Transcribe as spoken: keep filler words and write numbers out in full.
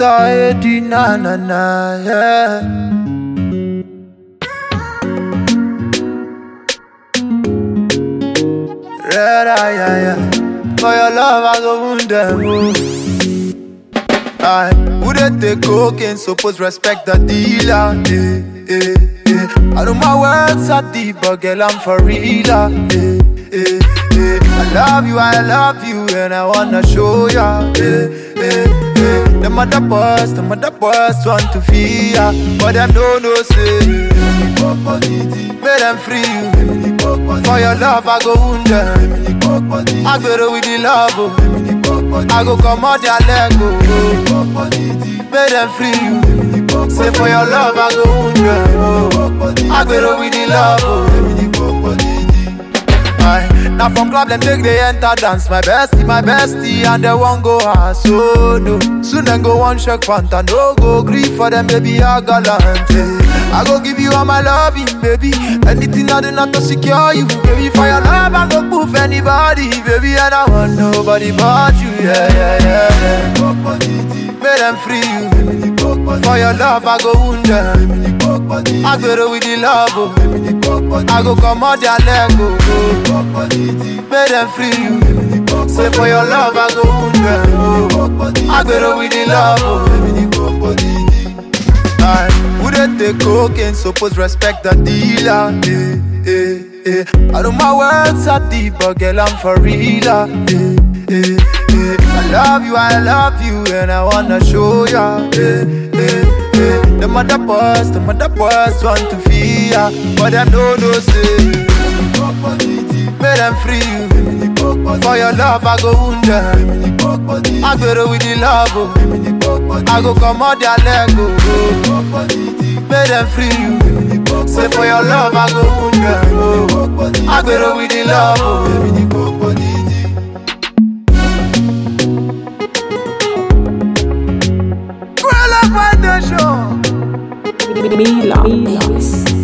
Mister Eddie, na na na, yeah. Red eye, yeah, yeah. For your love, I go wound them, oh. I would they take cocaine, suppose respect the dealer, eh, eh, eh. I know my words are deep, but girl, I'm for real, eh, eh, eh. I love you, I love you, and I wanna show ya, eh, eh, eh. The mother boys, the mother boys want to feel ya, but them don't know, say, make them free you. For your love, I go wound them. I go with the love, oh. I go come out their leg, oh. Make them free you. Say for your love, I go wound them, oh. I go with the love, oh. Aye. Now from club, them take they enter dance. My bestie, my bestie, and they won't go hard, so no. Soon then go one shake panta, no go grief for them, baby, I gallant, eh. I go give you all my loving, baby. Anything I do not to secure you, baby. For your love, I go poof anybody, baby. And I want nobody but you, yeah, yeah, yeah, yeah. Make them free you. For your love, I go wound them. I go with the love, oh. I go come out their leg, oh. Make them free you. Say for your love, I go wound them, oh. I go with the love, oh. Aye. Would they take cocaine, suppose respect the dealer, eh, eh, eh. I know my words are deep, but girl, I'm for real, eh, eh, eh. I love you, I love you, and I wanna show ya, eh, eh, eh. The mother boys, the mother boys want to feel ya, but them don't know, say, make them free you. For your love, I go wound them. I go with the love, oh. I go come out their leg, oh. Make them free you. Say for your love, I go wound them, oh. I go with the love, oh. Girl, up on the show. Mila.